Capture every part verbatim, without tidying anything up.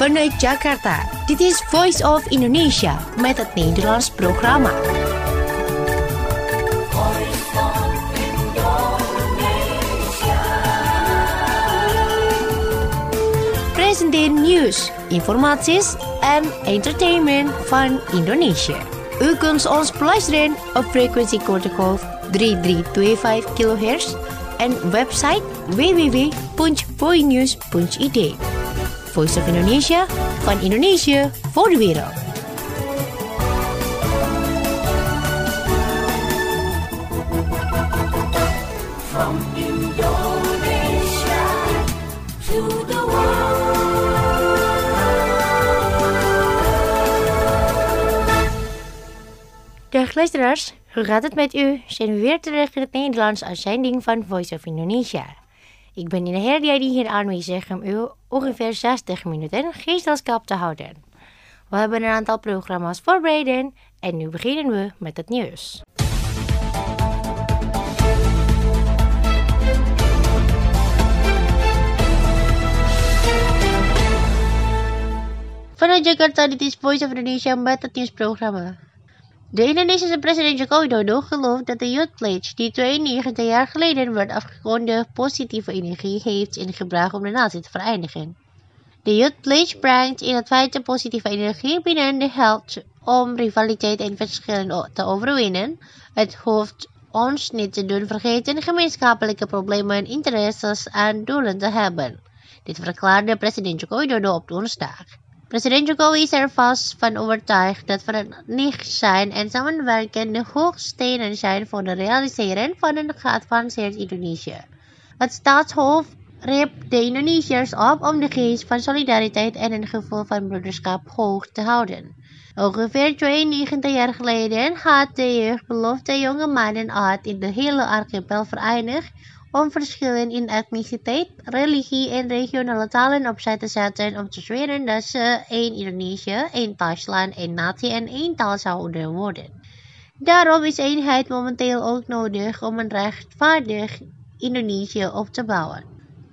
vanuit Jakarta. Dit is Voice of Indonesia met het Nederlands programma. Presenteer nieuws, informaties en entertainment van Indonesië. U kunt ons beluisteren op frequentiegolf drie drie twee vijf kilohertz en website w w w punt voinews punt i d. Voice of Indonesia, van Indonesië voor de wereld. From Indonesia to the world. Dag luisteraars, hoe gaat het met u? Zijn we weer terug in het Nederlands uitzending van Voice of Indonesia. Ik ben Nina Herdiadi hier aanwezig om u ongeveer zestig minuten gezelschap te houden. We hebben een aantal programma's voorbereid en nu beginnen we met het nieuws. Vanuit Jakarta, dit is Voice of Indonesia met het nieuwsprogramma. De Indonesische president Joko Widodo gelooft dat de Youth Pledge, die tweeënnegentig jaar geleden werd afgekondigd, positieve energie heeft ingebracht om de natie te verenigen. De Youth Pledge brengt in het feit de positieve energie binnen de helpt om rivaliteit en verschillen te overwinnen. Het hoeft ons niet te doen vergeten gemeenschappelijke problemen, interesses en doelen te hebben. Dit verklaarde president Joko Widodo op woensdag. President Jokowi is er vast van overtuigd dat verenigd zijn en samenwerken de hoogstenen zijn voor de realisering van een geavanceerd Indonesië. Het staatshoofd riep de Indonesiërs op om de geest van solidariteit en een gevoel van broederschap hoog te houden. Ongeveer tweeënnegentig jaar geleden had de jeugd beloofd de jonge mannen uit in de hele archipel verenigd om verschillen in etniciteit, religie en regionale talen opzij te zetten om te zweren dat ze één Indonesië, één thuisland, één natie en één taal zouden worden. Daarom is eenheid momenteel ook nodig om een rechtvaardig Indonesië op te bouwen.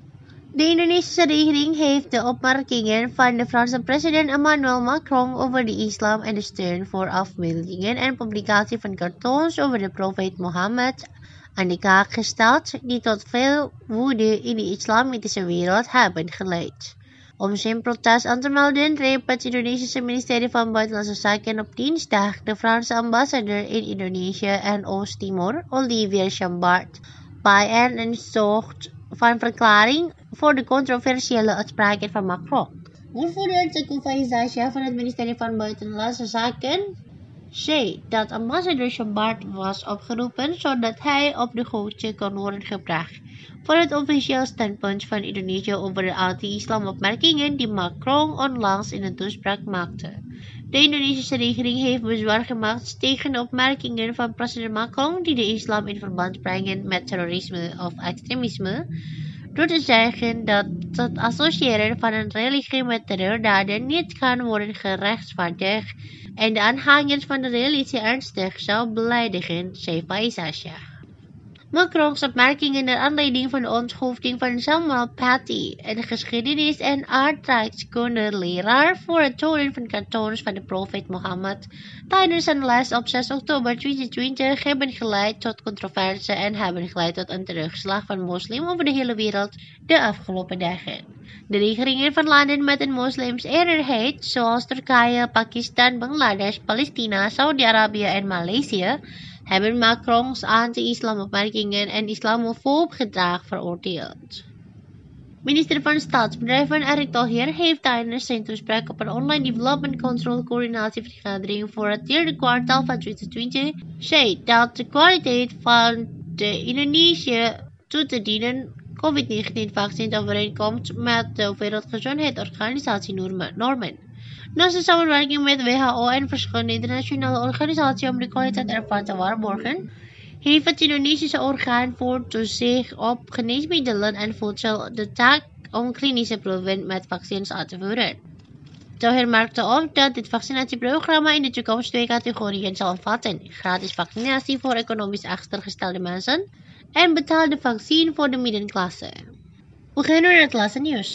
De Indonesische regering heeft de opmerkingen van de Franse president Emmanuel Macron over de islam en de steun voor afbeeldingen en publicatie van cartoons over de profeet Mohammed aan de kaak gesteld, die tot veel woede in de islamitische wereld hebben geleid. Om zijn protest aan te melden, riep het Indonesische ministerie van Buitenlandse Zaken op dinsdag de Franse ambassadeur in Indonesië en Oost-Timor, Olivier Chambard, bij en een soort van verklaring voor de controversiële uitspraken van Macron. Woordvoerder Teguh Faizasha van het ministerie van Buitenlandse Zaken zei dat ambassadeur Chambard was opgeroepen zodat hij op de hoogte kon worden gebracht voor het officieel standpunt van Indonesië over de anti-islam-opmerkingen die Macron onlangs in een toespraak maakte. De Indonesische regering heeft bezwaar gemaakt tegen de opmerkingen van president Macron die de islam in verband brengen met terrorisme of extremisme, door te zeggen dat het associëren van een religie met terreurdaden niet kan worden gerechtvaardigd en de aanhangers van de religie ernstig zou beleidigen, zei Faizasha. Macron's opmerkingen naar aanleiding van de onthoofding van Samuel Paty, een geschiedenis- en aardrijkskundeleraar, voor het tonen van cartoons van de profeet Mohammed tijdens een les op zes oktober tweeduizend twintig hebben geleid tot controverse en hebben geleid tot een terugslag van moslims over de hele wereld de afgelopen dagen. De regeringen van landen met een moslims eerderheid, zoals Turkije, Pakistan, Bangladesh, Palestina, Saudi-Arabië en Maleisië, hebben Macron's anti-islamopmerkingen en islamofoob gedrag veroordeeld. Minister van Staatsbedrijven Erick Thohir heeft tijdens zijn toespraak op een online development control coördinatievergadering voor het derde kwartaal van tweeduizend twintig zei dat de kwaliteit van de Indonesië toe te dienen COVID negentien vaccin overeenkomt met de Wereldgezondheidsorganisatie normen. Naast de samenwerking met W H O en verschillende internationale organisaties om de kwaliteit ervan te waarborgen, heeft het Indonesische orgaan voor toezicht op geneesmiddelen en voedsel de taak om klinische proeven met vaccins uit te voeren. Thohir merkte op dat dit vaccinatieprogramma in de toekomst twee categorieën zal omvatten: gratis vaccinatie voor economisch achtergestelde mensen en betaalde vaccin voor de middenklasse. We gaan naar het laatste nieuws.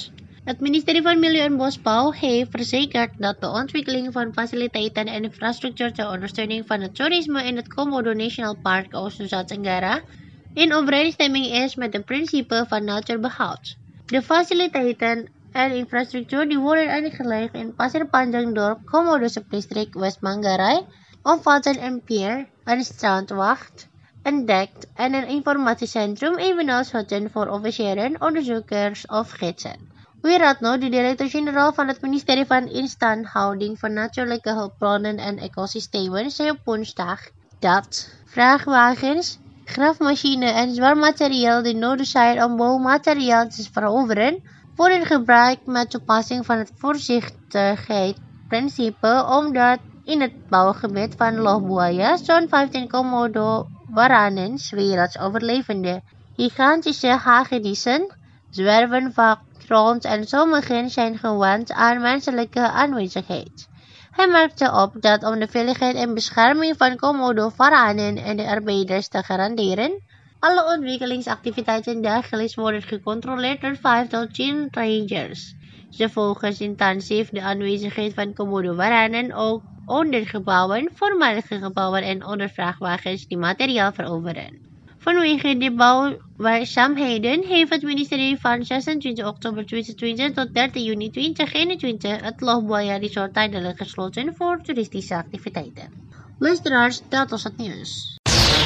Het ministerie van Milieu en Bosbouw heeft verzekerd dat de ontwikkeling van faciliteiten en infrastructuur ter ondersteuning van het toerisme in het Komodo National Park Oost-Nusa Tenggara in overeenstemming is met het principe van natuurbehoud. De faciliteiten en infrastructuur die worden aangelegd in Pasir Panjang dorp Komodo Subdistrict West Manggarai omvatten een pier, een strandwacht, een dek en een informatiecentrum, evenals hutten voor officieren, onderzoekers of gidsen. Wiratno, de directeur-generaal van het ministerie van Instandhouding van Natuurlijke Hulpbronnen en Ecosystemen, zei op woensdag dat vrachtwagens, grafmachines en zwaar materiaal die nodig zijn om bouwmateriaal te veroveren, worden gebruikt met toepassing van het voorzichtigheidsprincipe, omdat in het bouwgebied van Lohbuaya zo'n vijftien Komodo waranens, werelds overlevende gigantische hagedissen, zwerven vaak rond en sommigen zijn gewend aan menselijke aanwezigheid. Hij merkte op dat om de veiligheid en bescherming van Komodo-varanen en de arbeiders te garanderen, alle ontwikkelingsactiviteiten dagelijks worden gecontroleerd door vijf tot tien rangers. Ze volgen intensief de aanwezigheid van Komodo-varanen ook onder gebouwen, voormalige gebouwen en onder vrachtwagens die materiaal veroveren. Vanwege de bouwwerkzaamheden heeft het ministerie van zesentwintig oktober tweeduizend twintig tot dertien juni tweeduizend eenentwintig het Lohbuaya Resort tijdelijk gesloten voor toeristische activiteiten. Luisteraars, dat was het nieuws.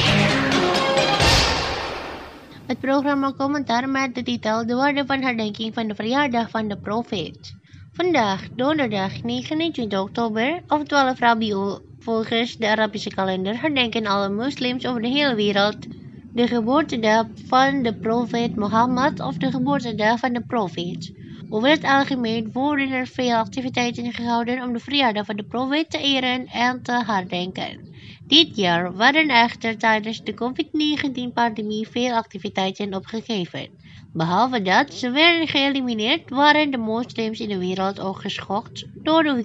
Het programma Commentaar met de titel De Waarde van Herdenking van de Verjaardag van de Profeet. Vandaag, donderdag negenentwintig oktober of twaalf Rabiul, volgens de Arabische kalender, herdenken alle moslims over de hele wereld de geboortedag van de profeet Mohammed of de geboortedag van de profeet. Over het algemeen worden er veel activiteiten gehouden om de verjaardag van de profeet te eren en te herdenken. Dit jaar waren echter tijdens de COVID negentien pandemie veel activiteiten opgegeven. Behalve dat ze werden geëlimineerd, waren de moslims in de wereld ook geschokt door de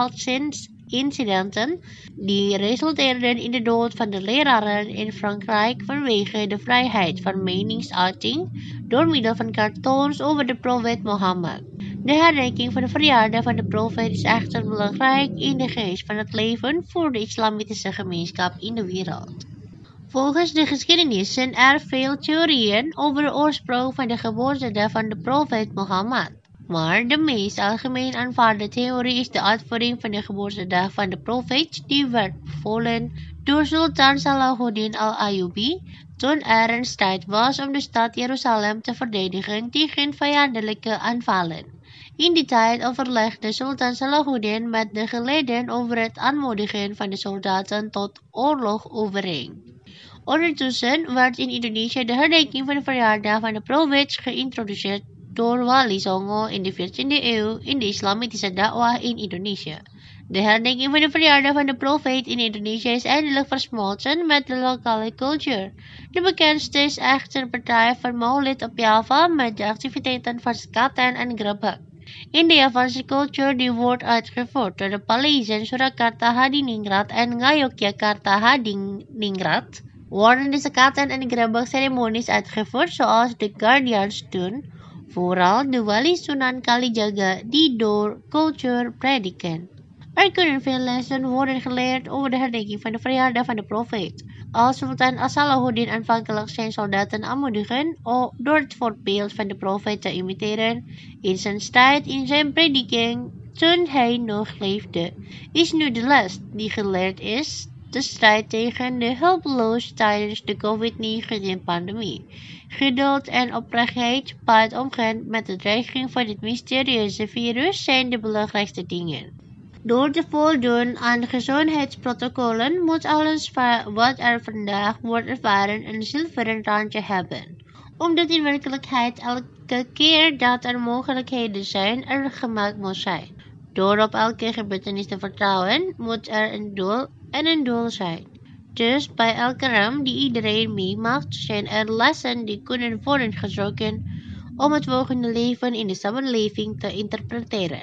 geweldsincidenten die resulteerden in de dood van de leraren in Frankrijk vanwege de vrijheid van meningsuiting door middel van cartoons over de profeet Mohammed. De herdenking van de verjaardag van de profeet is echter belangrijk in de geest van het leven voor de islamitische gemeenschap in de wereld. Volgens de geschiedenis zijn er veel theorieën over de oorsprong van de geboortedag van de profeet Mohammed. Maar de meest algemeen aanvaarde theorie is de uitvoering van de geboortedag van de profeet die werd bevolen door Sultan Salahuddin al-Ayyubi toen er een strijd was om de stad Jeruzalem te verdedigen tegen vijandelijke aanvallen. In die tijd overlegde Sultan Salahuddin met de geleden over het aanmoedigen van de soldaten tot oorlog overeen. Ondertussen werd in Indonesië de herdenking van de verjaardag van de profeet geïntroduceerd door Wali Songo in de veertiende eeuw in de islamitische dakwah in Indonesië. De herdenking van de verjaardag van de profeet in Indonesië is eindelijk versmolten met de lokale cultuur. De bekendste is echter de partij van Maulid op Java met de activiteiten van skaten en grebek. In de Javaanse cultuur die wordt uitgevoerd door de Paleizen Surakarta Hadiningrat en Ngayogyakarta Hadiningrat, worden de skaten en grebek ceremonies uitgevoerd zoals de Guardians doen, vooral de Wali Sunan Kalijaga die door cultuur prediken. Er kunnen veel lessen worden geleerd over de herdenking van de verjaardag van de profeet. Als Sultan Salahuddin aanvankelijk zijn soldaten aanmoedigen door het voorbeeld van de profeet te imiteren in zijn strijd in zijn prediking toen hij nog leefde, is nu de les die geleerd is de strijd tegen de hulpeloos tijdens de COVID negentien pandemie. Geduld en oprechtheid bij het omgaan met de dreiging van dit mysterieuze virus zijn de belangrijkste dingen. Door te voldoen aan gezondheidsprotocollen moet alles wat er vandaag wordt ervaren een zilveren randje hebben. Omdat in werkelijkheid elke keer dat er mogelijkheden zijn, er gemaakt moet zijn. Door op elke gebeurtenis te vertrouwen, moet er een doel en een doel zijn. Dus bij elke ramp die iedereen meemaakt, zijn er lessen die kunnen worden getrokken om het volgende leven in de samenleving te interpreteren.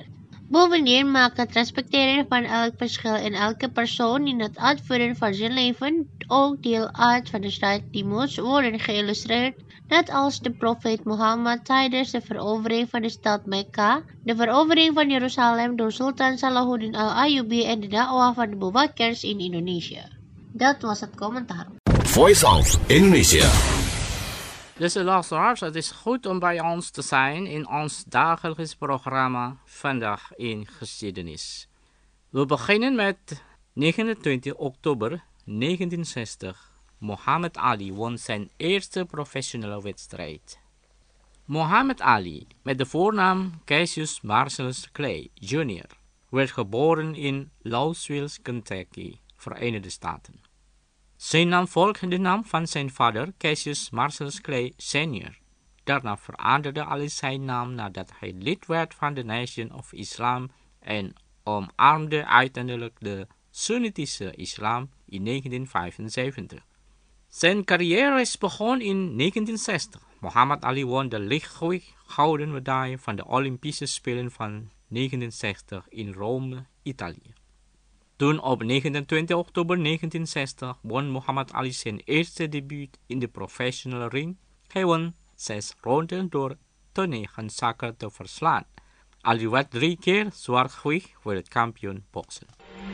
Bovendien maakt het respecteren van elk verschil en elke persoon in het uitvoeren van zijn leven ook deel uit van de strijd die moet worden geïllustreerd, net als de profeet Mohammed tijdens de verovering van de stad Mekka, de verovering van Jeruzalem door Sultan Salahuddin al-Ayyubi en de da'wah van de Buwakkers in Indonesië. Dat was het commentaar. Voice of Indonesia. Dus luisteraars, het is goed om bij ons te zijn in ons dagelijks programma Vandaag in Geschiedenis. We beginnen met negenentwintig oktober negentienzestig. Muhammad Ali won zijn eerste professionele wedstrijd. Muhammad Ali, met de voornaam Cassius Marcellus Clay junior, werd geboren in Louisville, Kentucky, Verenigde Staten. Zijn naam volgde de naam van zijn vader, Cassius Marcellus Clay senior. Daarna veranderde Ali zijn naam nadat hij lid werd van de Nation of Islam en omarmde uiteindelijk de Soenitische islam in negentien vijfenzeventig. Zijn carrière is begonnen in negentien zestig. Muhammad Ali won de lichtgewicht gouden medaille van de Olympische Spelen van negentien zestig in Rome, Italië. Toen op negenentwintig oktober negentien zestig won Muhammad Ali zijn eerste debuut in de professionele ring. Hij won zes ronden door Tony Gonzaga te verslaan. Ali werd drie keer zwaargewicht wereldkampioen boksen.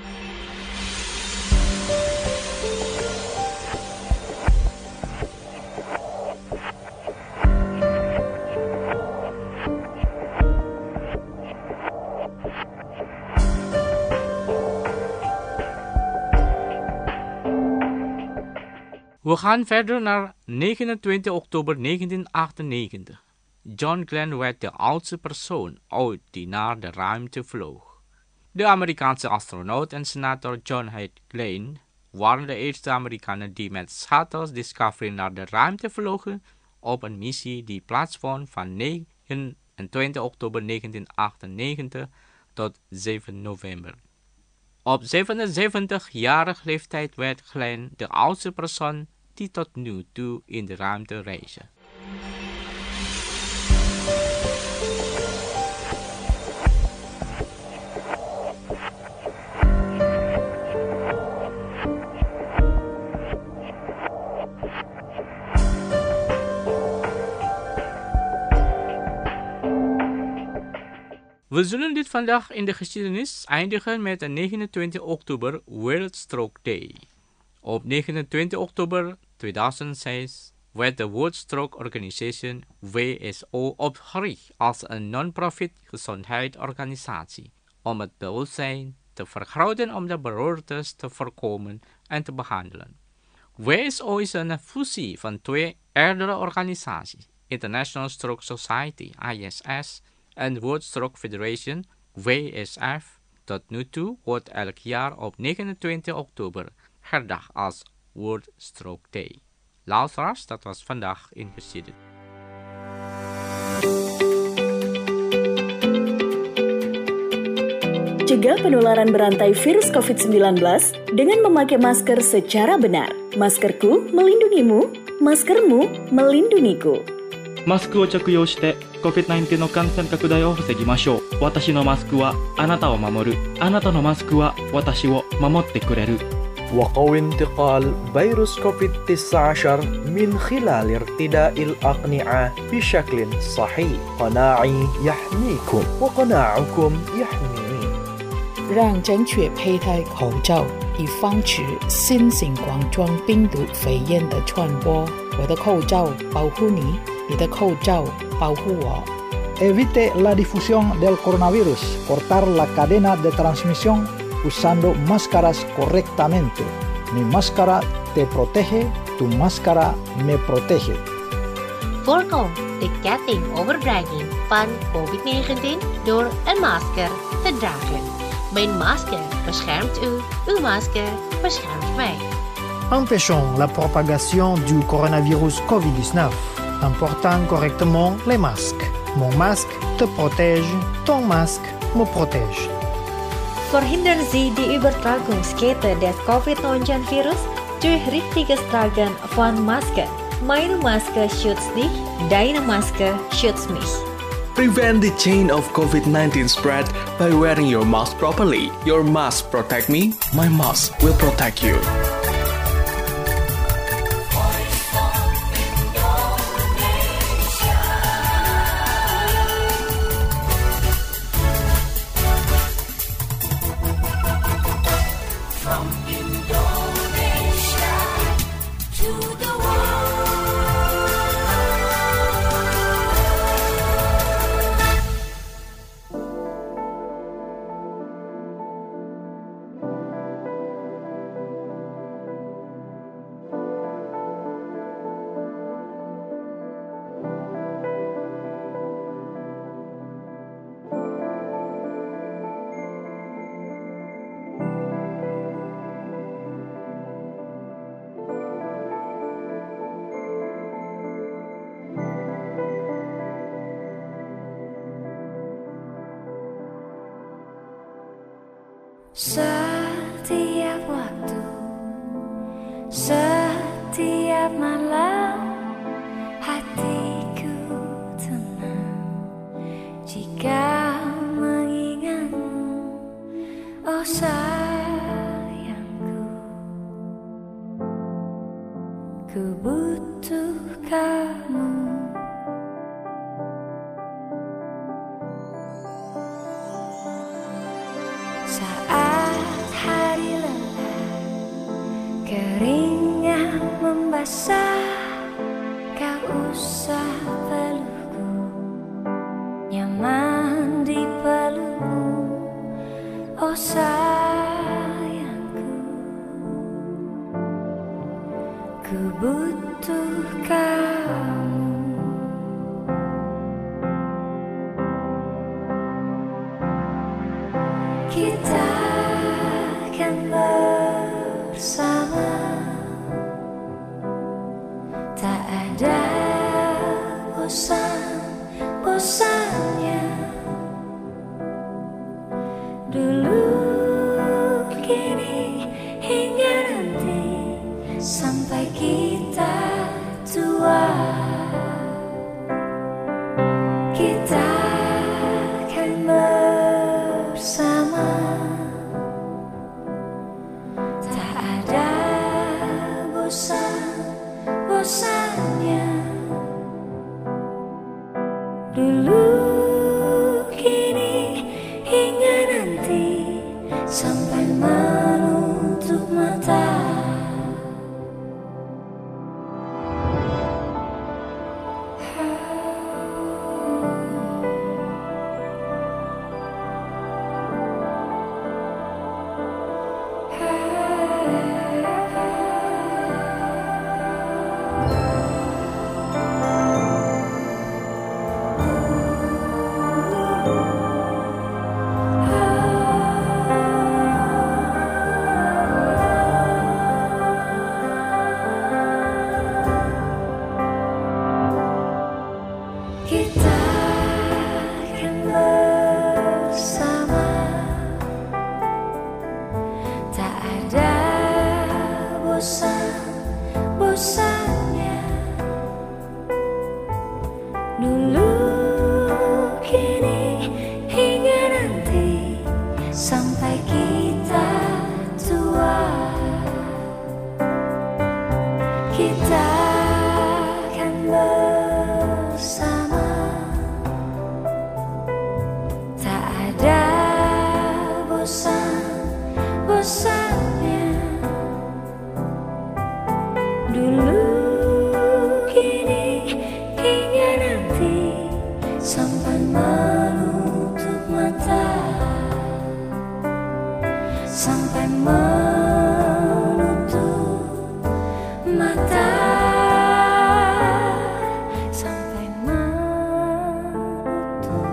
We gaan verder naar negenentwintig oktober negentien achtennegentig. John Glenn werd de oudste persoon ooit die naar de ruimte vloog. De Amerikaanse astronaut en senator John H. Glenn waren de eerste Amerikanen die met Shuttles Discovery naar de ruimte vlogen op een missie die plaatsvond van negenentwintig oktober negentien achtennegentig tot zeven november. Op zevenenzeventigjarige leeftijd werd Glenn de oudste persoon die tot nu toe in de ruimte reisde. We zullen dit vandaag in de geschiedenis eindigen met de negenentwintig oktober World Stroke Day. Op negenentwintig oktober tweeduizend zes werd de World Stroke Organization W S O opgericht als een non-profit gezondheidsorganisatie om het bewustzijn te vergroten om de beroertes te voorkomen en te behandelen. W S O is een fusie van twee eerdere organisaties, International Stroke Society I S S en World Stroke Federation W S F. Tot nu toe wordt elk jaar op negenentwintig oktober herdacht als World Stroke Day. Luisteraars, dat was vandaag in geschiedenis. Cegah penularan berantai virus covid sembilan belas dengan memakai masker secara benar. Maskerku melindungimu, maskermu melindungiku. マスクを着用して コビッドナインティーン の感染拡大を防ぎましょう。私のマスクはあなたを守る。あなたのマスクは私を守ってくれる。 وقوي انتقال فيروس كوفيد تسعة عشر من خلال ارتداء الأقنعة بشكل صحيح. قناعي يحميكم وقناعكم يحميني. 让正确佩戴口罩，以防止新型冠状病毒肺炎的传播。我的口罩保护你，你的口罩保护我。 Evite la difusión del coronavirus. Cortar la cadena de transmisión usando máscaras correctamente. Mi máscara te protege, tu máscara me protege. Voorkom de kettingoverdraging van covid negentien door een masker te dragen. Mijn masker beschermt u, uw masker beschermt mij. Empêchons la propagation du coronavirus covid dix-neuf en portant correctement les masques. Mon masque te protège, ton masque me protège. Verhindern Sie die Übertragungskette des covid neunzehn-Virus durch richtiges Tragen von Masken. Meine Maske schützt dich, deine Maske schützt mich. Prevent the chain of COVID nineteen spread by wearing your mask properly. Your mask protect me, my mask will protect you. From Indonesia to the world. Setiap waktu, setiap malam, hatiku tenang jika mengingatmu, oh sayangku. Ku butuh kamu. Saat hari lelah, keringat membasah, kau usah pelukku, nyaman di pelukmu, oh sayangku. Ku butuh kamu. Kita akan bersama, tak ada bosan-bosannya. Dulu, kini, hingga nanti, sampai kita tua. Kita akan bersama, tak ada bosan-bosannya. Dulu, kini, hingga nanti, sampai menutup mata. Kita akan bersama, tak ada bosan-bosannya. Dulu, kini, hingga nanti, sampai kita tua. Kita akan bersama, tak ada bosan-bosannya. Dulu, kini, hingga nanti, sampai menutup mata. Sampai menutup mata. Sampai menutup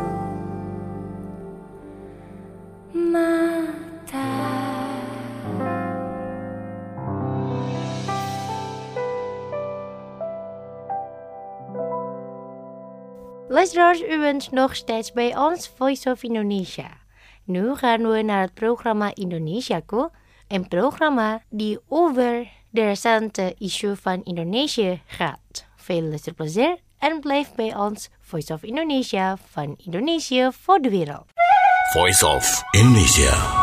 mata. Luisteraars, u bent nog steeds bij ons Voice of Indonesia. Nu gaan we naar het programma Indonesiaku, een programma die over de recente issue van Indonesië gaat. Veel luisterplezier en blijf bij ons. Voice of Indonesia van Indonesië voor de wereld. Voice of Indonesia.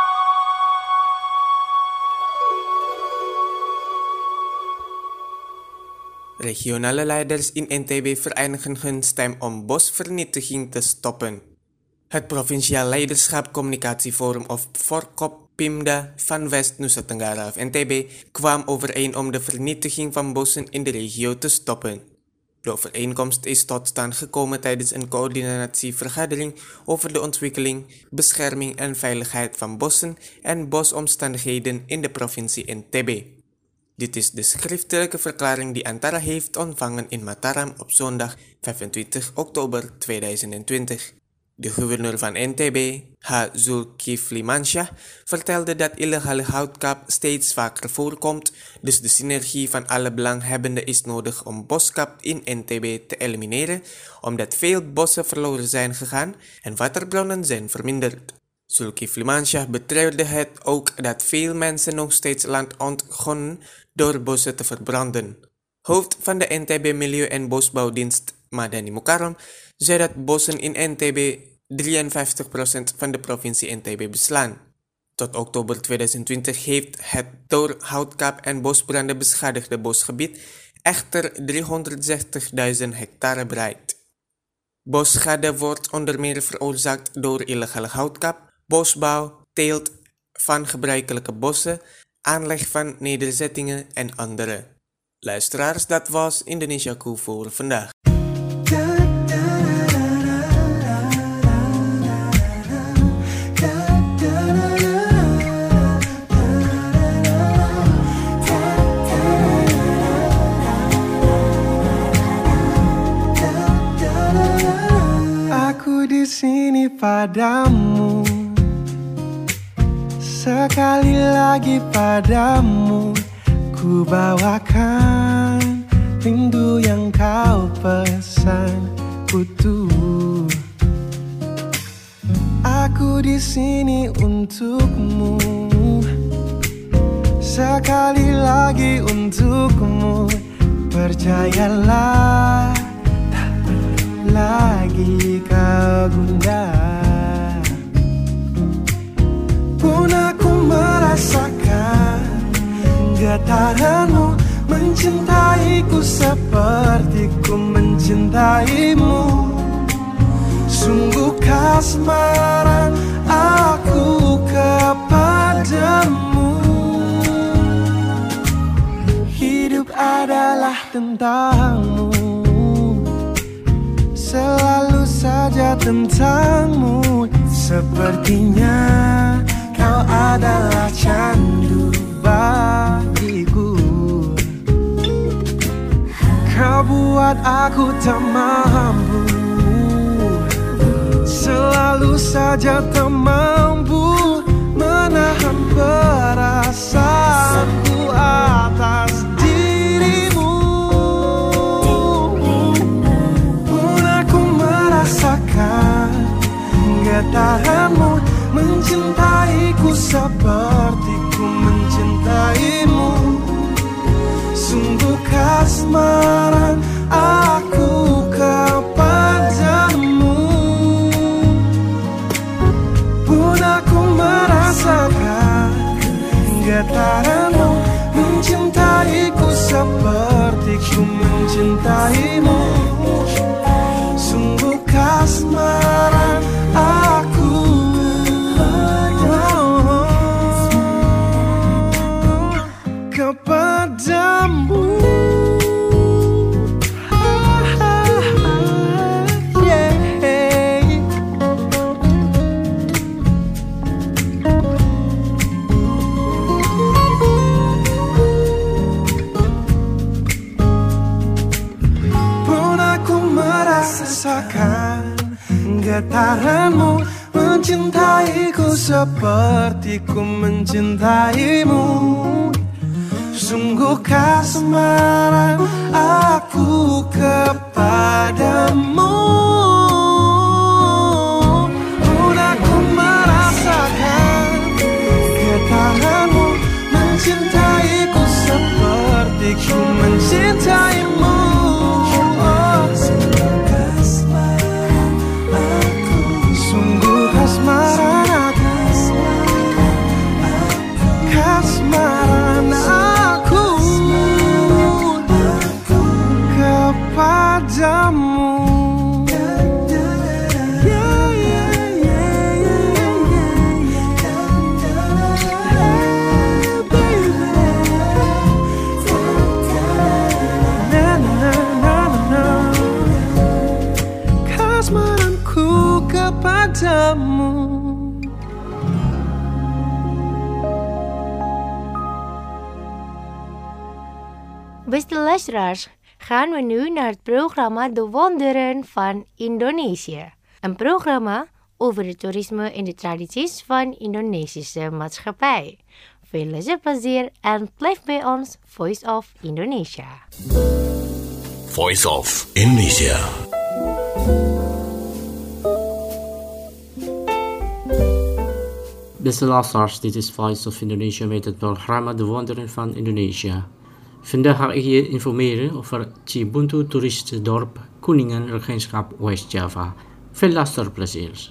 Regionale leiders in N T B vereenigen hun stem om bosvernietiging te stoppen. Het Provinciaal Leiderschap Communicatieforum of Forkop Pimda van West-Nusa Tenggara of N T B kwam overeen om de vernietiging van bossen in de regio te stoppen. De overeenkomst is tot stand gekomen tijdens een coördinatievergadering over de ontwikkeling, bescherming en veiligheid van bossen en bosomstandigheden in de provincie N T B. Dit is de schriftelijke verklaring die Antara heeft ontvangen in Mataram op zondag vijfentwintig oktober tweeduizend twintig. De gouverneur van N T B, H. Zulkifli Mansyah, vertelde dat illegale houtkap steeds vaker voorkomt, dus de synergie van alle belanghebbenden is nodig om boskap in N T B te elimineren, omdat veel bossen verloren zijn gegaan en waterbronnen zijn verminderd. Zulkifli Mansyah betreurde het ook dat veel mensen nog steeds land ontgonnen door bossen te verbranden. Hoofd van de N T B Milieu- en Bosbouwdienst, Madani Mukarram, zei dat bossen in N T B drieënvijftig procent van de provincie N T B beslaan. Tot oktober tweeduizend twintig heeft het door houtkap en bosbranden beschadigde bosgebied echter driehonderdzestigduizend hectare bereikt. Bosschade wordt onder meer veroorzaakt door illegale houtkap, bosbouw, teelt van gebruikelijke bossen, aanleg van nederzettingen en andere. Luisteraars, dat was Indonesia Cool voor vandaag. Aku di sini padamu, sekali lagi padamu, ku bawakan rindu yang kau pesan utuh. Aku di sini untukmu, sekali lagi untukmu. Percayalah, tak perlu lagi kau gundah. Pun aku merasakan getaranmu, mencintaiku seperti ku mencintaimu. Sungguh kasmaran aku kepadamu. Hidup adalah tentangmu, selalu saja tentangmu. Sepertinya kau adalah candu bagiku. Kau buat aku tak mampu, selalu saja tak mampu menahan perasaanku atas dirimu. Pun aku merasakan getaranmu, mencintaiku seperti ku mencintaimu. Sungguh kasmaran aku kepadamu. Pun aku merasakan getaranmu, mencintaiku seperti ku mencintaimu. Sungguh kasmaran aku kepadamu. Pun aku merasakan getaranmu, mencintaiku seperti ku mencintaimu. Sungguh kasmaran aku kepadamu. Pun aku merasakan getaranmu, mencintaiku seperti ku mencintaimu. Oh, padamu. Beste luisteraars, gaan we nu naar het programma De Wonderen van Indonesië. Een programma over het toerisme en de tradities van de Indonesische maatschappij. Veel luisterplezier en blijf bij ons Voice of Indonesia. Voice of Indonesia. Beste luisteraars, dit is Voice of Indonesia met het programma De Wonderen van Indonesië. Vandaag ga ik je informeren over Cibuntu toeristendorp Kuningan Regentschap West Java. Veel luisterplezier.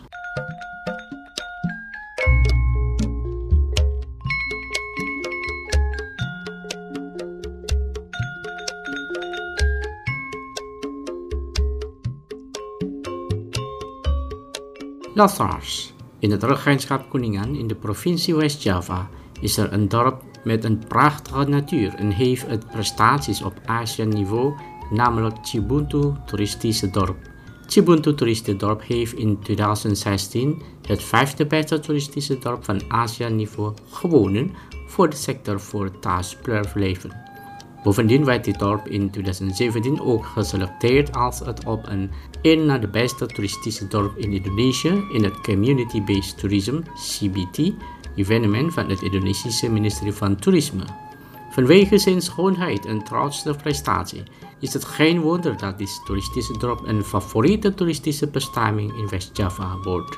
Luisteraars, in het regentschap Kuningan in de provincie West Java is er een dorp met een prachtige natuur en heeft het prestaties op Azië-niveau, namelijk Cibuntu Toeristische Dorp. Cibuntu Toeristische Dorp heeft in twintig zestien het vijfde beste toeristische dorp van Azië-niveau gewonnen voor de sector voor thuisblijfleven. Bovendien werd dit dorp in twintig zeventien ook geselecteerd als het op een één na de beste toeristische dorp in Indonesië in het Community-Based Tourism C B T evenement van het Indonesische ministerie van Toerisme. Vanwege zijn schoonheid en trotsste prestatie is het geen wonder dat dit toeristische dorp een favoriete toeristische bestemming in West-Java wordt.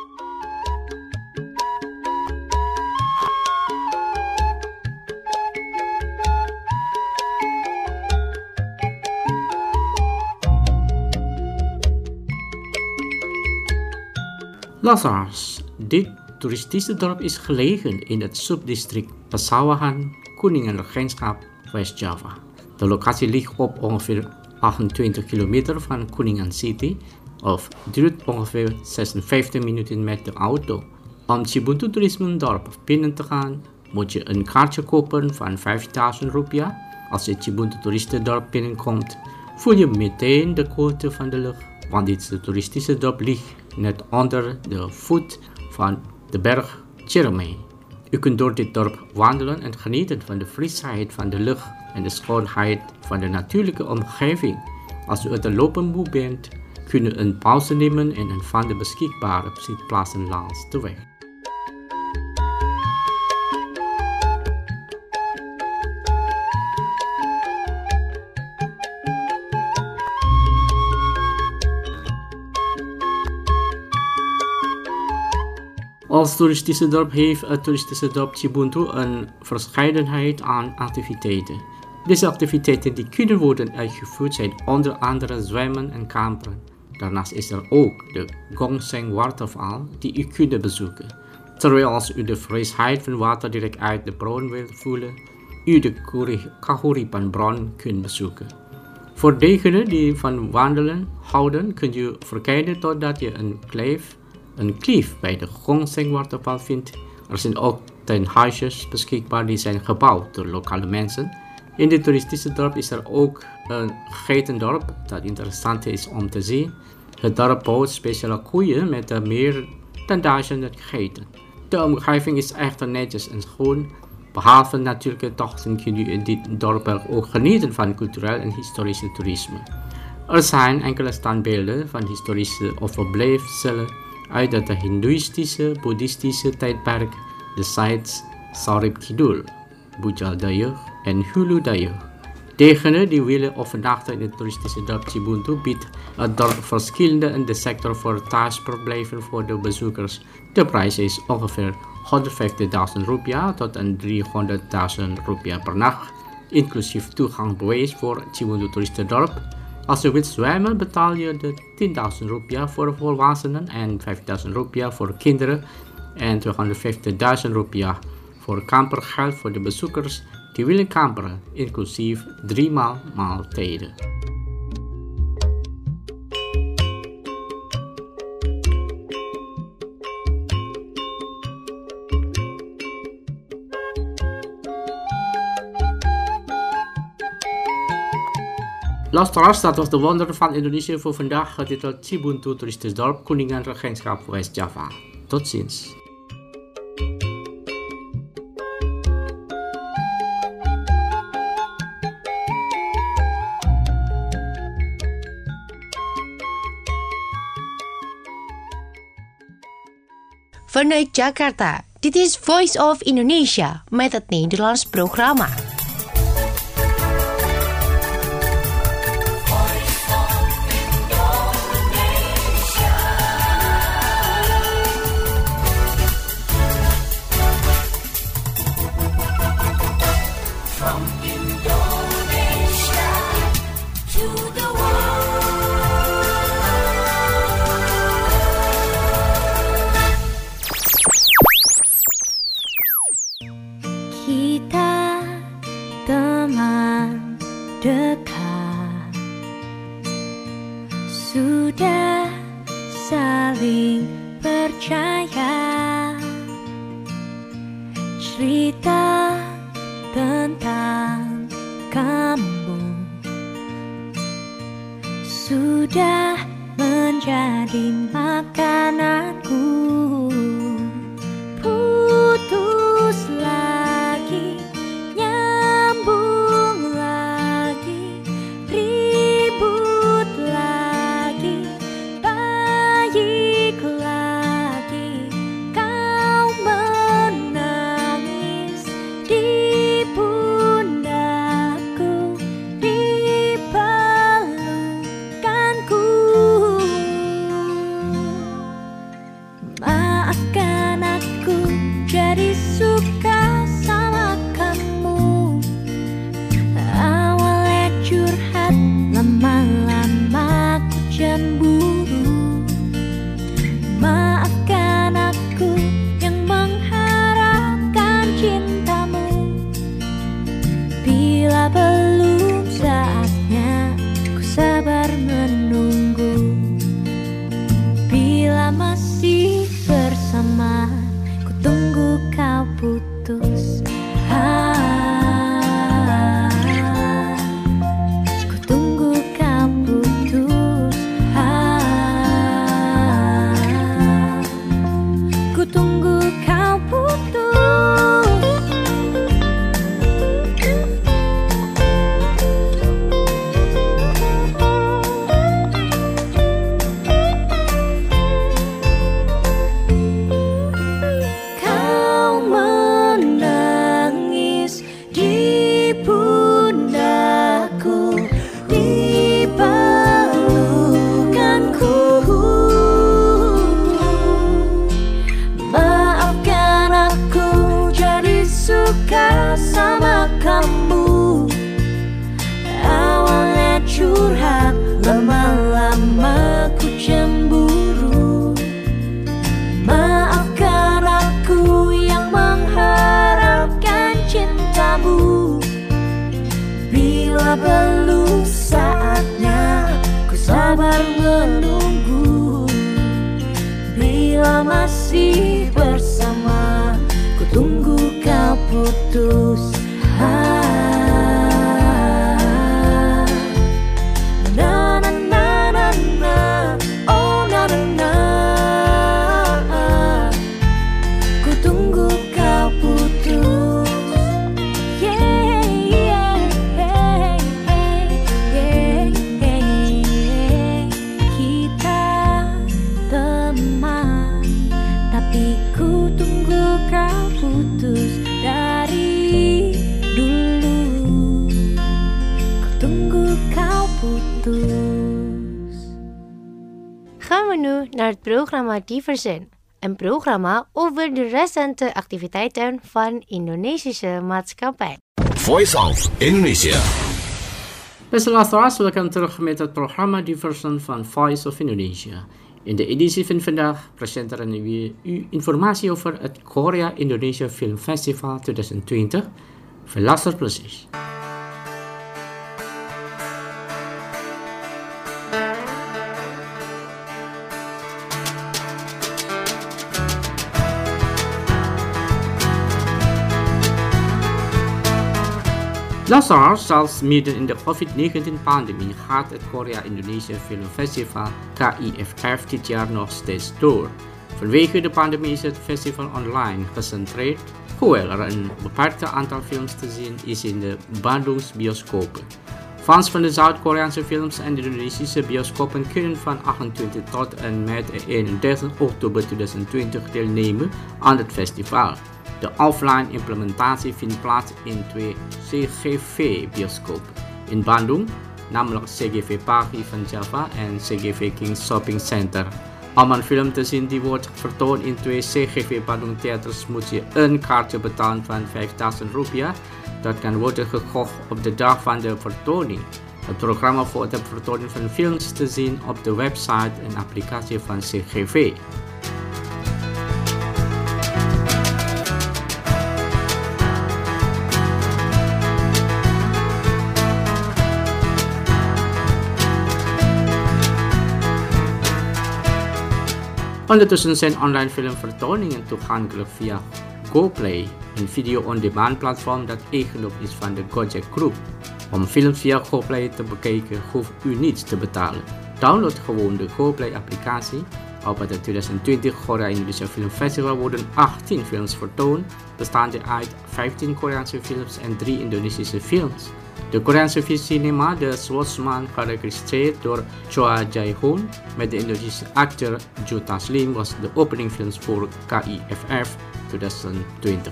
Luisteraars, dit toeristische dorp is gelegen in het subdistrict Pasawahan, Kuningan Regentschap, West Java. De locatie ligt op ongeveer achtentwintig kilometer van Kuningan City of duurt ongeveer zesenvijftig minuten met de auto. Om Cibuntu Toerisme dorp binnen te gaan, moet je een kaartje kopen van vijfduizend rupiah. Als je Cibuntu Toeristendorp binnenkomt, voel je meteen de koelte van de lucht, want dit toeristische dorp ligt net onder de voet van de berg Ciremai. U kunt door dit dorp wandelen en genieten van de frisheid van de lucht en de schoonheid van de natuurlijke omgeving. Als u uit de lopen moe bent, kunt u een pauze nemen en een van de beschikbare zitplaatsen langs de weg. Als toeristische dorp heeft het toeristische dorp Cibuntu een verscheidenheid aan activiteiten. Deze activiteiten die kunnen worden uitgevoerd zijn onder andere zwemmen en kampen. Daarnaast is er ook de Gongseng waterval die u kunt bezoeken. Terwijl als u de frisheid van water direct uit de bron wilt voelen, u de Kahuripan bron kunt bezoeken. Voor degenen die van wandelen houden, kunt u verkijnen totdat je een kleef Een klief bij de Gongseng waterval vindt. Er zijn ook tuinhuisjes beschikbaar die zijn gebouwd door lokale mensen. In dit toeristische dorp is er ook een geitendorp dat interessant is om te zien. Het dorp houdt speciale koeien met meer dan duizenden geiten. De omgeving is echt netjes en schoon. Behalve natuurlijke tochten kun je in dit dorp ook genieten van cultureel en historische toerisme. Er zijn enkele standbeelden van historische overblijfselen uit het hindoeïstische, boeddhistische tijdperk, de sites Sarip Kidul, Bujal Dayuh en Hulu Dayuh. Degenen die willen overnachten in het toeristische dorp Cibuntu biedt het dorp verschillende in de sector voor thuisverblijven voor de bezoekers. De prijs is ongeveer honderdvijftigduizend rupiah tot een driehonderdduizend rupiah per nacht, inclusief toegangsbewijs voor Cibuntu toeristendorp. Als je wilt zwemmen betaal je de tienduizend rupiah voor volwassenen en vijfduizend rupiah voor kinderen en tweehonderdvijftigduizend rupiah voor kampergeld voor de bezoekers die willen kamperen, inclusief drie maal maaltijden. Luisteraars, dat was de wonder van Indonesië voor vandaag, getiteld Cibuntu Toeristisch-dorp, Kuningan Regentschap West-Java. Tot ziens. Vanuit Jakarta, dit is Voice of Indonesia met het Nederlands programma. Kita teman dekat, sudah saling percaya. Cerita tentang kamu sudah menjadi makananku. Putus lagi, nyambung lagi, ribut lagi, baik lagi. Kau menangis di pundakku, di pelukanku. Maafkan aku jadi suka sama kamu. Awalnya curhat, lama-lama ku cemburu. Maafkan aku yang mengharapkan cintamu. Bila belum saatnya, ku sabar menunggu. Bila masih bersama, ku tunggu kau putus. Ah, ku tunggu kau putus. Ah, ku tunggu kau putus. Kau menangis di pundakku, di pelukanku. Maafkan aku jadi suka sama kamu. Awalnya curhat, lama-lama ku cemburu. Maafkan aku yang mengharapkan cintamu. Bila belum saatnya, ku sabar menunggu. Bila masih bersama, ku tunggu kau putus. Ah, na na na na na, oh na na na. Ku tunggu kau putus. Yeah, yeah, yeah, yeah, yeah. Kita teman, tapi ku tunggu kau putus dari dulu. Ku tunggu kau putus. Gaan we nu naar het programma Diversen, een programma over de recente activiteiten van Indonesische maatschappij. Voice of Indonesia. Beste luisteraars, welkom terug met het programma Diversen van Voice of Indonesia. In de editie van vandaag presenteren we u informatie over het Korea Indonesia Film Festival twintig twintig. Veel luisterplezier. Luisteraars, zelfs midden in de covid negentien pandemie gaat het Korea-Indonesia Film Festival K I F F dit jaar nog steeds door. Vanwege de pandemie is het festival online gecentreerd, hoewel er een beperkt aantal films te zien is in de Bandung's bioscopen. Fans van de Zuid-Koreaanse films en de Indonesische bioscopen kunnen van achtentwintig tot en met eenendertig oktober tweeduizend twintig deelnemen aan het festival. De offline implementatie vindt plaats in twee C G V-bioscopen in Bandung, namelijk C G V Pagi van Java en C G V King Shopping Center. Om een film te zien die wordt vertoond in twee C G V Bandung theaters moet je een kaartje betalen van vijfduizend rupiah. Dat kan worden gekocht op de dag van de vertoning. Het programma voor de vertoning van films te zien op de website en applicatie van C G V. Ondertussen zijn online filmvertoningen toegankelijk via GoPlay, een video-on-demand platform dat eigendom is van de Gojek Groep. Om films via GoPlay te bekijken hoeft u niets te betalen. Download gewoon de GoPlay-applicatie. Op het tweeduizend twintig Korea-Indonesia Film Festival worden achttien films vertoond, bestaande uit vijftien Koreaanse films en drie Indonesische films. De Koreaanse cinema The Swordsman, geregisseerd door Choa Jae-hoon met de Indonesische acteur Joe Taslim, was de openingfilm voor K I F F tweeduizend twintig.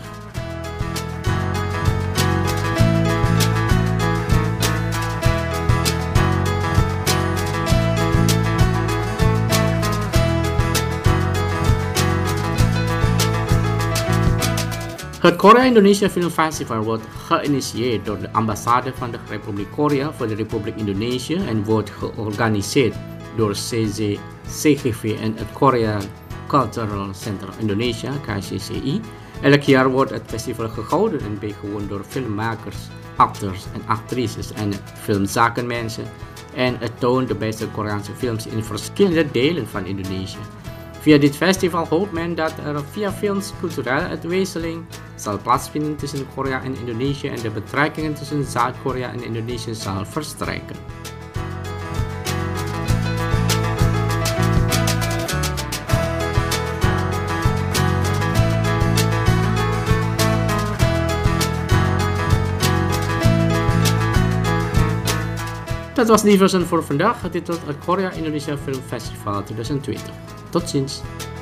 Het Korea-Indonesia Film Festival wordt geïnitieerd door de ambassade van de Republiek Korea voor de Republiek Indonesië en wordt georganiseerd door C Z C G V en het Korea Cultural Center Indonesia K C C I. Elk jaar wordt het festival gehouden en bijgewoond door filmmakers, acteurs en actrices en filmzakenmensen en het toont de beste Koreaanse films in verschillende delen van Indonesië. Via dit festival hoopt men dat er via films culturele uitwisseling zal plaatsvinden tussen Korea en Indonesië en de betrekkingen tussen Zuid-Korea en Indonesië zal versterken. Dat was Diversen voor vandaag, getiteld het Korea-Indonesia Film Festival tweeduizend twintig. Tot ziens.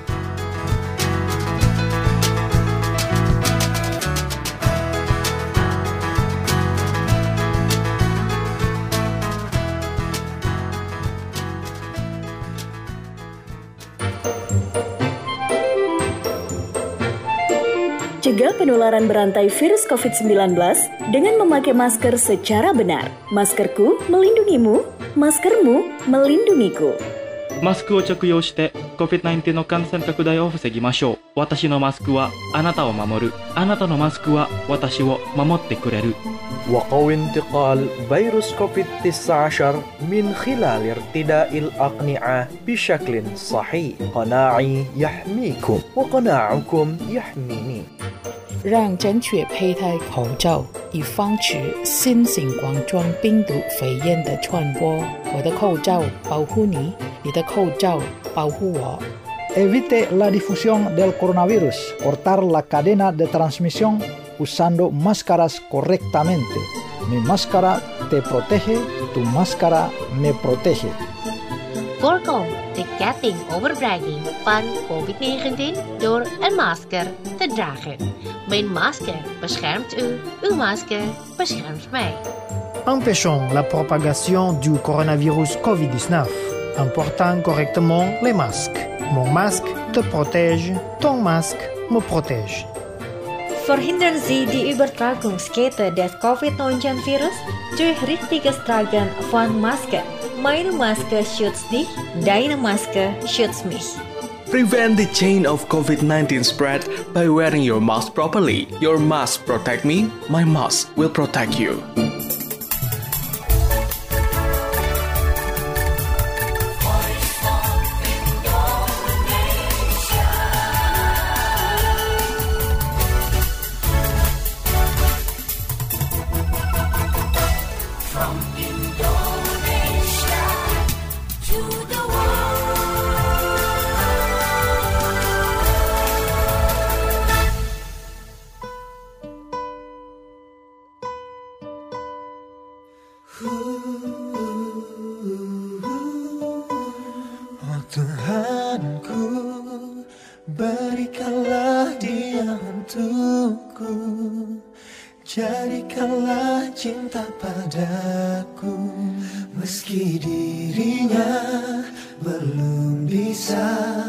Cegah penularan berantai virus covid sembilan belas dengan memakai masker secara benar. Maskerku melindungimu, maskermu melindungiku. マスクを着用して コビッドナインティーン の感染拡大を防ぎましょう。私のマスクはあなたを守る。あなたのマスクは私を守ってくれる。 وقوي انتقال فيروس كوفيد تسعة عشر من خلال ارتداء الأقنعة بشكل صحيح. قناعي يحميكم وقناعكم يحميني. 让正确佩戴口罩，以防止新型冠状病毒肺炎的传播。我的口罩保护你，你的口罩保护我。 Evite la difusión del coronavirus. Cortar la cadena de transmisión usando máscaras correctamente. Mi máscara te protege, tu máscara me protege. Voorkom de ketting overbrenging van covid negentien door een masker te dragen. Mijn masker beschermt u, uw masker beschermt mij. Empêchons la propagation du coronavirus covid dix-neuf en portant correctement les masques. Mon masque te protège, ton masque me protège. Verhindern Sie die Übertragungskette des covid neunzehn Virus durch richtiges Tragen von Maske. Meine Maske schützt dich, deine Maske schützt mich. Prevent the chain of COVID nineteen spread by wearing your mask properly. Your mask protect me, my mask will protect you. Oh Tuhanku, berikanlah dia untukku, jadikanlah cinta padaku, meski dirinya belum bisa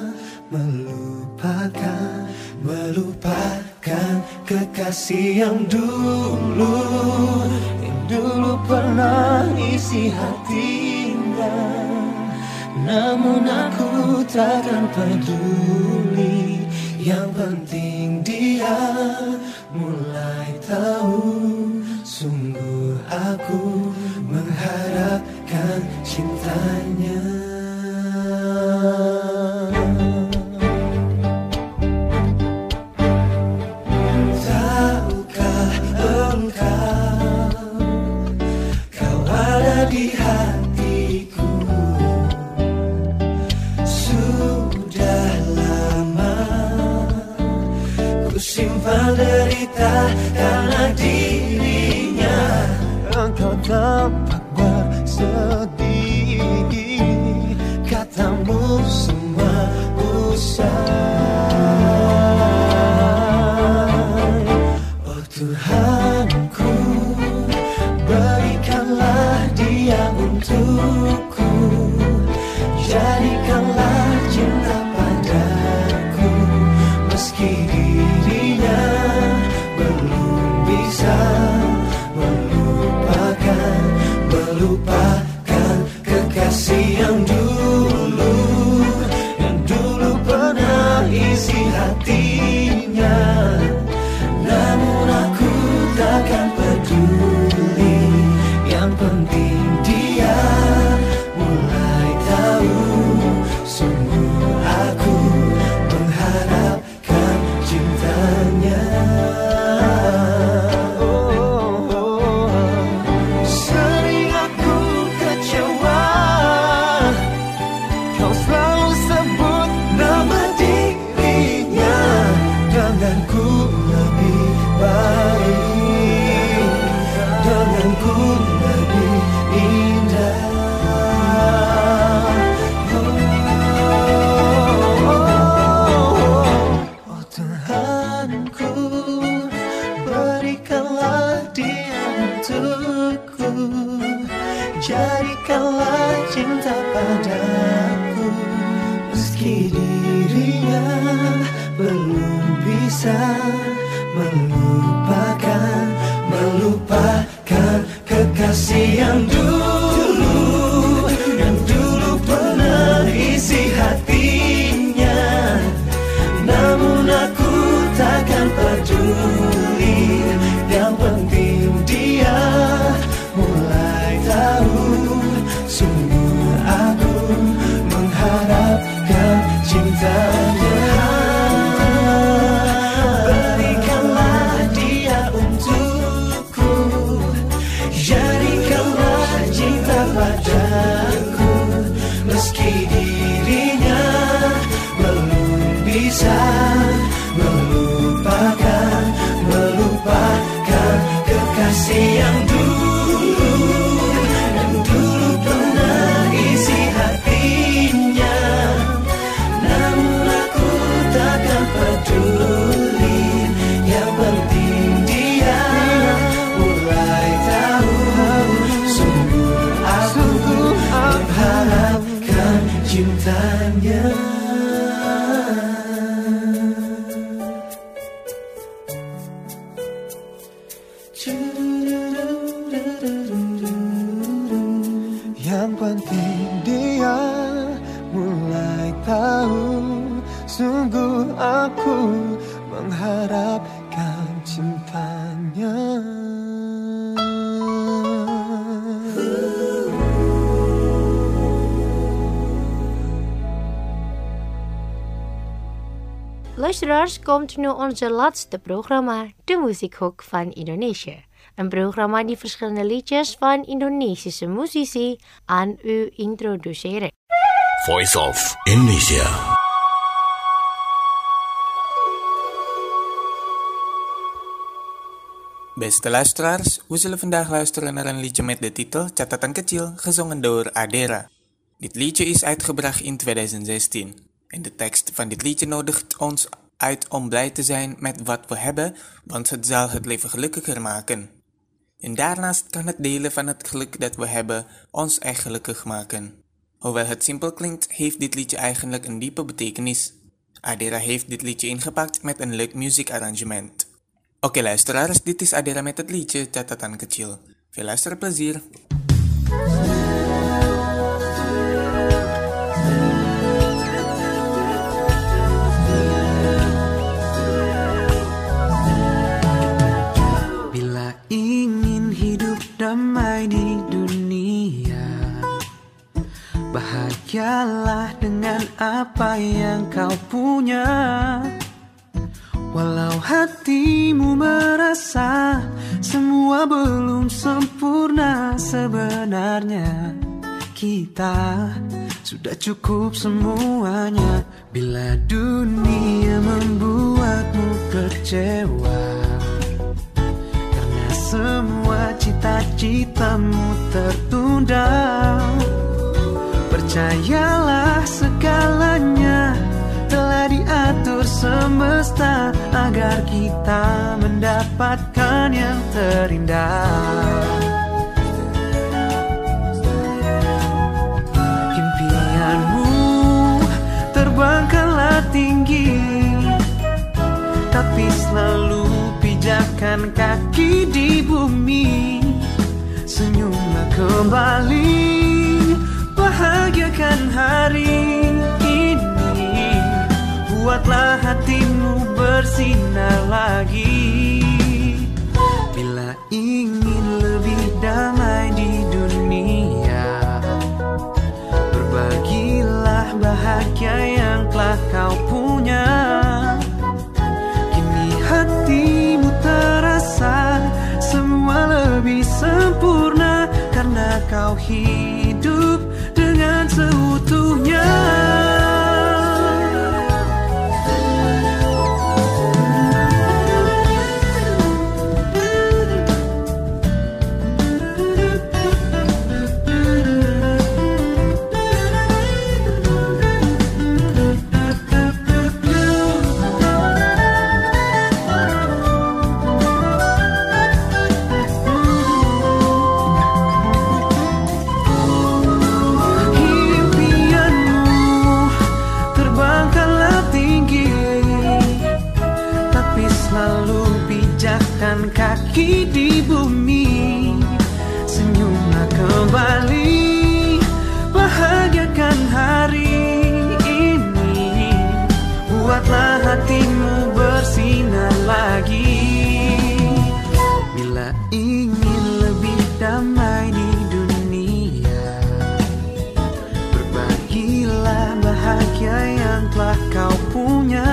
melupakan, melupakan kekasih yang dulu, yang dulu pernah isi hatinya. Namun aku takkan peduli, yang penting dia mulai tahu, sungguh aku mengharapkan cintanya. Tahukah engkau, kau ada di hatiku, sudah lama ku simpan derita karena dirinya. Engkau tampak bersedih, katamu semua usai. Oh Tuhanku, berikanlah dia untukku, jadikanlah cinta padaku, meski dirinya belum bisa melupakan, melupakan kekasih yang dulu, yang dulu pernah isi hatinya. Namun aku takkan peduli, yang penting dia mulai tahu, sungguh aku mengharapkan cintanya. Oh, oh, oh. Sering aku kecewa, kau selalu sebut nama dirinya, denganku lebih baik, denganku lebih indah. Oh Tuhanku, berikanlah dia untukku, jadikanlah cinta padaku, meski dirinya belum bisa melupakan, melupakan kekasih yang dulu, yang dulu pernah isi hatinya. Namun aku takkan peduli, yang penting dia mulai tahu, sungguh aku mengharapkan cintanya. Berikanlah dia untukku, jadikanlah cinta padaku, meski dirinya belum bisa melupakan, melupakan kekasih yang dulu, yang dulu pernah isi hatinya. Namun aku takkan peduli, yang penting dia mulai tahu, sungguh aku mengharapkan cintanya. Yang penting dia mulai tahu, sungguh aku mengharapkan cintanya. Luisteraars, komt nu onze laatste programma, de Muziekhoek van Indonesië. Een programma die verschillende liedjes van Indonesische muzici aan u introduceren. Voice of Indonesia. Beste luisteraars, we zullen vandaag luisteren naar een liedje met de titel Catatan Kecil, gezongen door Adera. Dit liedje is uitgebracht in tweeduizend zestien. En de tekst van dit liedje nodigt ons uit om blij te zijn met wat we hebben, want het zal het leven gelukkiger maken. En daarnaast kan het delen van het geluk dat we hebben ons echt gelukkig maken. Hoewel het simpel klinkt, heeft dit liedje eigenlijk een diepe betekenis. Adera heeft dit liedje ingepakt met een leuk muziekarrangement. Oké luisteraars, dit is Adera met het liedje Catatan Kecil. Veel luisterplezier! Bila ingin hidup damai di dunia, bahagialah dengan apa yang kau punya. Walau hatimu merasa semua belum sempurna, sebenarnya kita sudah cukup semuanya. Bila dunia membuatmu kecewa karena semua cita-citamu tertunda, percayalah segalanya telah diatur semesta agar kita mendapatkan yang terindah. Impianmu terbangkanlah tinggi, tapi selalu pijakkan kaki di bumi. Senyumlah kembali, bahagiakan hari ini. Buatlah hatimu bersinar lagi. Bila ingin lebih damai di dunia, berbagilah bahagia yang telah kau punya. Kini hatimu terasa semua lebih sempurna karena kau hidup dengan seutuhnya. Kaki di bumi, senyumlah kembali, bahagiakan hari ini. Buatlah hatimu bersinar lagi. Bila ingin lebih damai di dunia, berbagilah bahagia yang telah kau punya.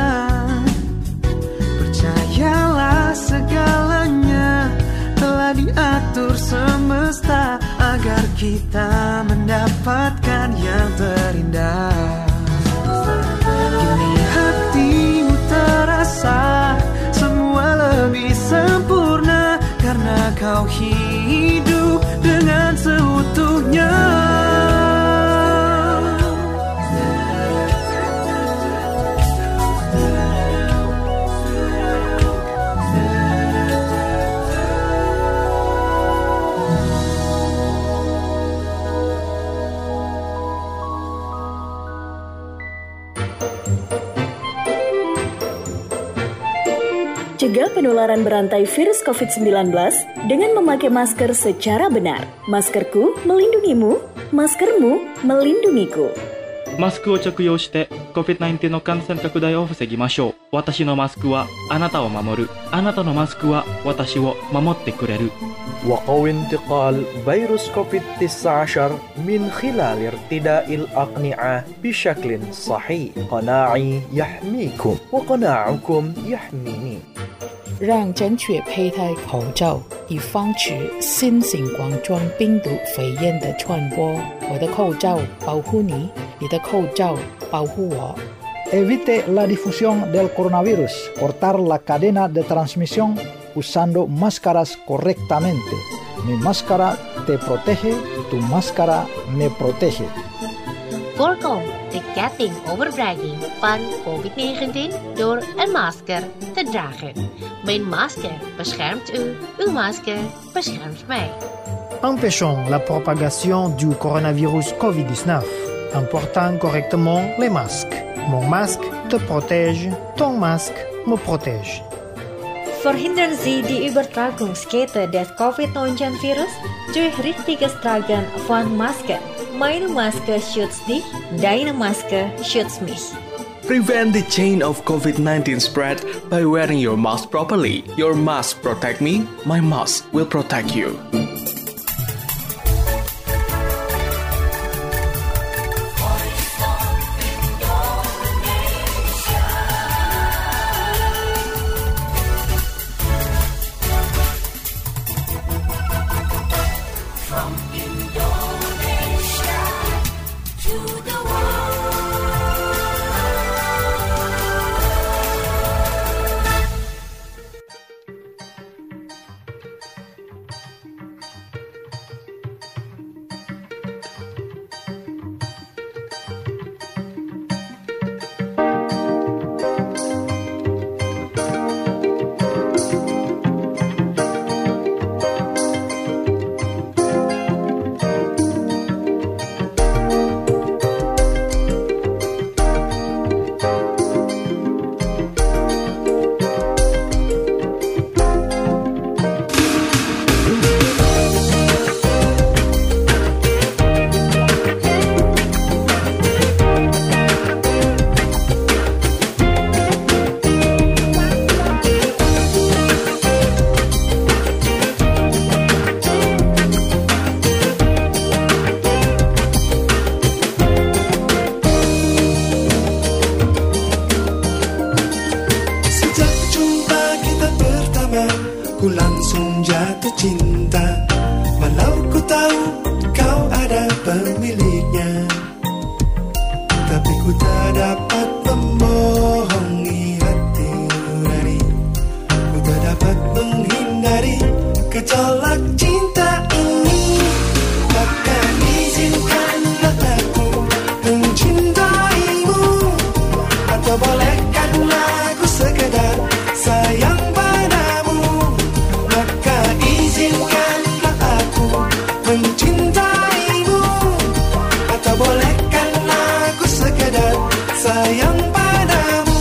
Percayalah segalanya telah diatur semesta agar kita mendapatkan yang terindah. Kini hatimu terasa semua lebih sempurna karena kau hidup dengan seutuhnya. Cegah penularan berantai virus covid sembilan belas dengan memakai masker secara benar. Maskerku melindungimu, maskermu melindungiku. マスクを着用して コビッドナインティーン の感染拡大を防ぎましょう。私のマスクはあなたを守る。あなたのマスクは私を守ってくれる。 وقوي انتقال فيروس كوفيد تسعة عشر من خلال ارتداء الأقنعة بشكل صحيح. قناعي يحميكم وقناعكم يحميني. 让正确佩戴口罩，以防止新型冠状病毒肺炎的传播。我的口罩保护你，你的口罩保护我。 Evite la difusión del coronavirus, cortar la cadena de transmisión usando máscaras correctamente. Mi máscara te protege, tu máscara me protege. Voorkom de ketting overdraging van covid negentien door een masker te dragen. Mijn masker beschermt u, uw masker beschermt mij. Empêchons la propagation du coronavirus covid dix-neuf en portant correctement les masques. Mon masque te protège, ton masque me protège. Verhindern Sie die Übertragungskette des covid neunzehn Virus durch richtiges Tragen von Masken. Meine Maske schützt dich, deine Maske schützt mich. Prevent the chain of covid nineteen spread by wearing your mask properly. Your mask protect me, my mask will protect you. From Indonesia to the Ku langsung jatuh cinta, walau ku tahu kau ada pemiliknya. Tapi ku tak dapat membohongi hati nurani. Ku tak dapat menghindari gejolak cinta ini. Maka izinkanlah aku mencintaimu. Atau bolehkanlah aku sekedar sayang padamu. Maka izinkanlah aku mencintaimu. Atau bolehkanlah aku sekedar sayang padamu.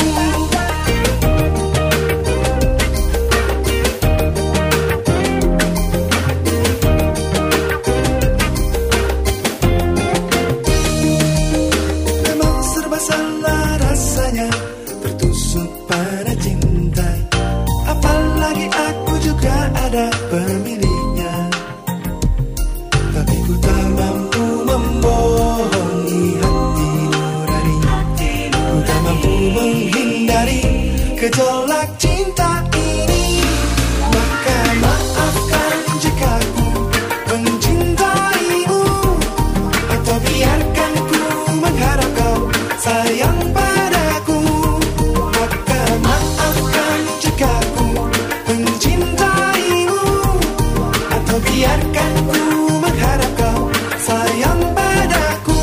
Memang serba salah rasanya tertusuk pada cinta. Apalagi aku juga ada pemiliknya. Tapi ku tak mampu membohongi hati nurani. Ku tak mampu menghindari gejolak cinta ini. Maka maafkan jika ku mencintaimu. Atau biarkan ku mengharap kau sayang padaku. Maka maafkan jika ku mencintaimu. Atau biarkan ku mengharap kau sayang padaku.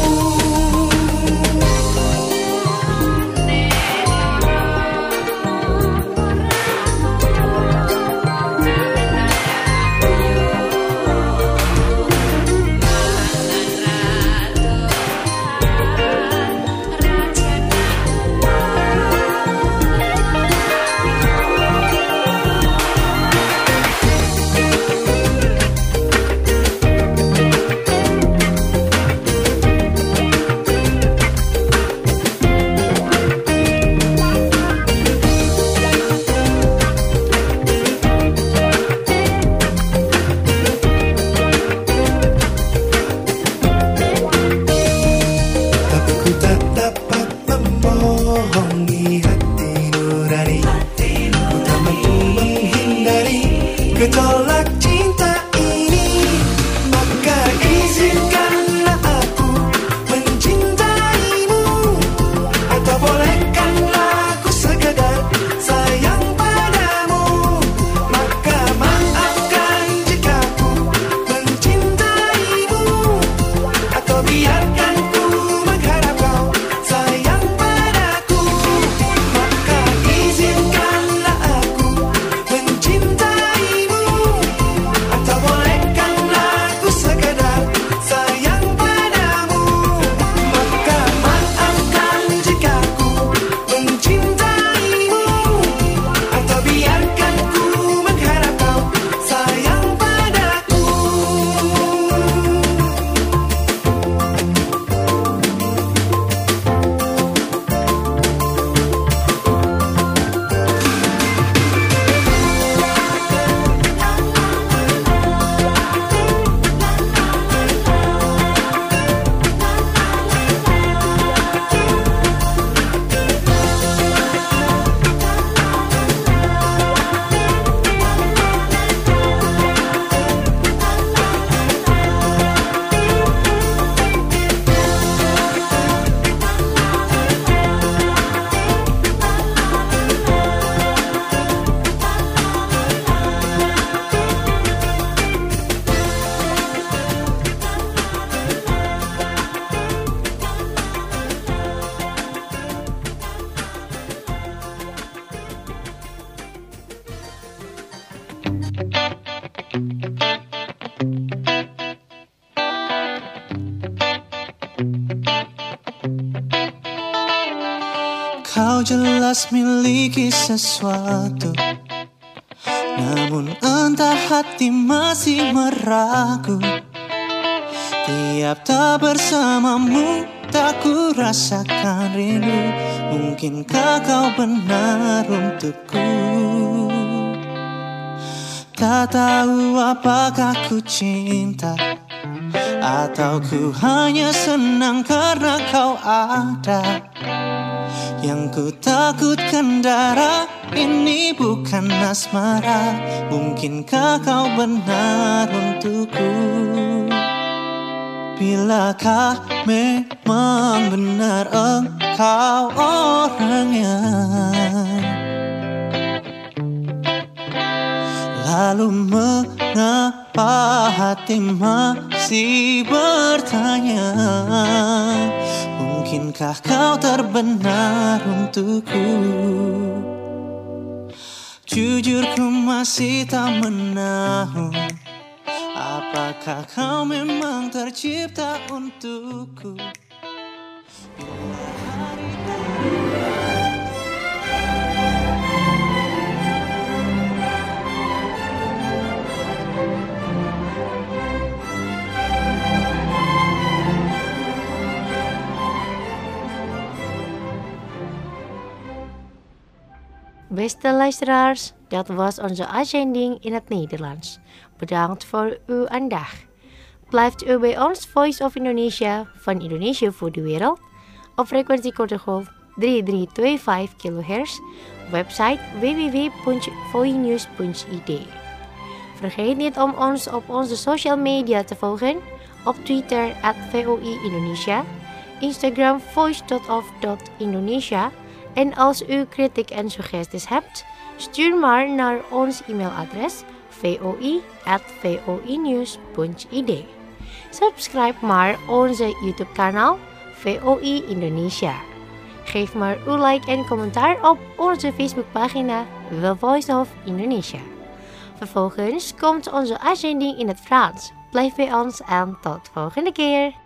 Kau jelas miliki sesuatu, namun entah hati masih meragu. Tiap tak bersamamu, tak ku rasakan rindu. Mungkinkah kau benar untukku? Tak tahu apakah ku cinta, atau ku hanya senang karena kau ada. Yang ku takutkan darah, ini bukan asmara. Mungkinkah kau benar untukku? Bilakah memang benar engkau orangnya? Lalu mengapa hati masih bertanya? Mungkinkah kau terbenar untukku? Jujur ku masih tak menahu, apakah kau memang tercipta untukku? Beste luisteraars, dat was onze uitzending in het Nederlands. Bedankt voor uw aandacht. Blijft u bij ons Voice of Indonesia van Indonesia voor de wereld op frequentie korte golf drie drie twee vijf kilohertz, website w w w punt voinews punt i d. Vergeet niet om ons op onze social media te volgen, op Twitter at V O I Indonesia, Instagram voice dot of dot indonesia. En als u kritiek en suggesties hebt, stuur maar naar ons e-mailadres voi at voinews punt i d. Subscribe maar onze YouTube kanaal V O I Indonesia. Geef maar uw like en commentaar op onze Facebookpagina The Voice of Indonesia. Vervolgens komt onze uitzending in het Frans. Blijf bij ons en tot volgende keer.